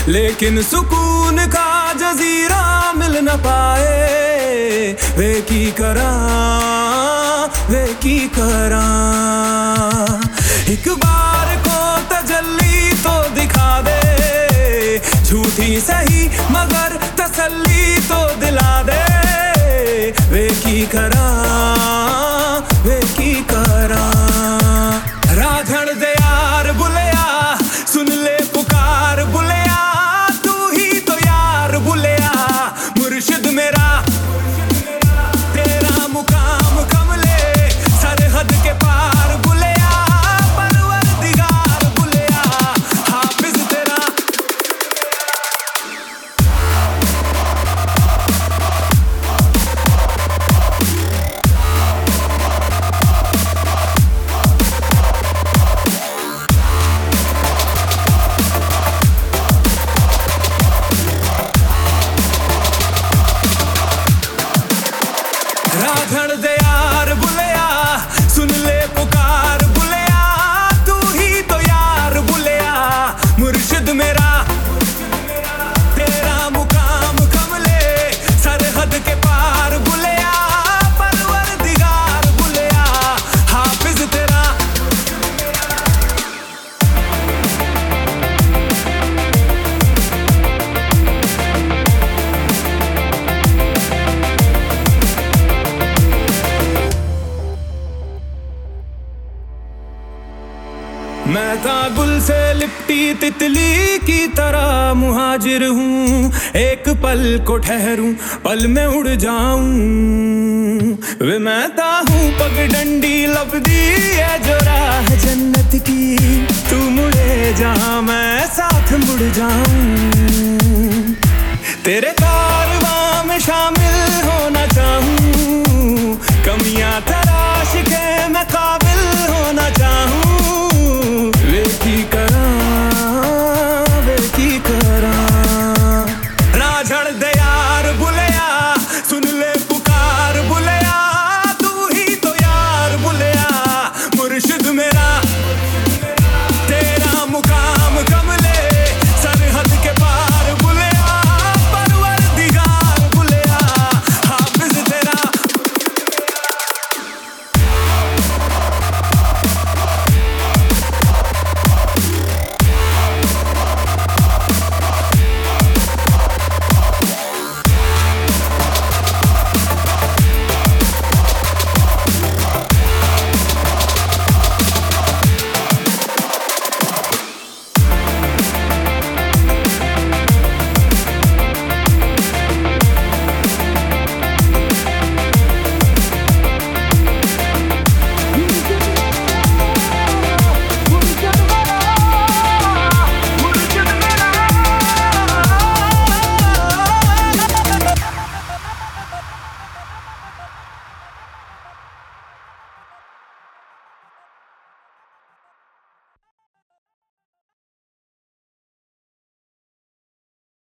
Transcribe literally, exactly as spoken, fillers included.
लेकिन सुकून का जजीरा मिल न पाए। वे की करा वे की करा एक बार को तजल्ली तो दिखा दे, झूठी सही मगर तसल्ली तो दिला दे। वे की करा वे की करा राधड़ दे यार बुलिया, सुन ले पुकार बुलिया, तू ही तो यार बुलिया। मुर्शिद मेरा तेरा मुकाम कमले सरहद के पार बुलिया, परवरदिगार बुलिया, हाफिज तेरा। राधड़ दे यार बुलिया, सुन ले पुकार बुलिया, तू ही तो यार बुलिया। मुर्शिद मेरा तेरा मुकाम कमले सरहद के पार बुलिया, परवरदिगार बुलिया, हाफिज तेरा। मैं तागुल से लिपटी तितली की तरह मुहाजिर हूँ, एक पल को ठहरूं पल में उड़ जाऊं। वे मैं हूँ पगडंडी लपदी है जो राह जन्नत की, तू मुड़े जहाँ मैं साथ मुड़ जाऊं। तेरे कारवां में शामिल होना चाहूँ, कमियां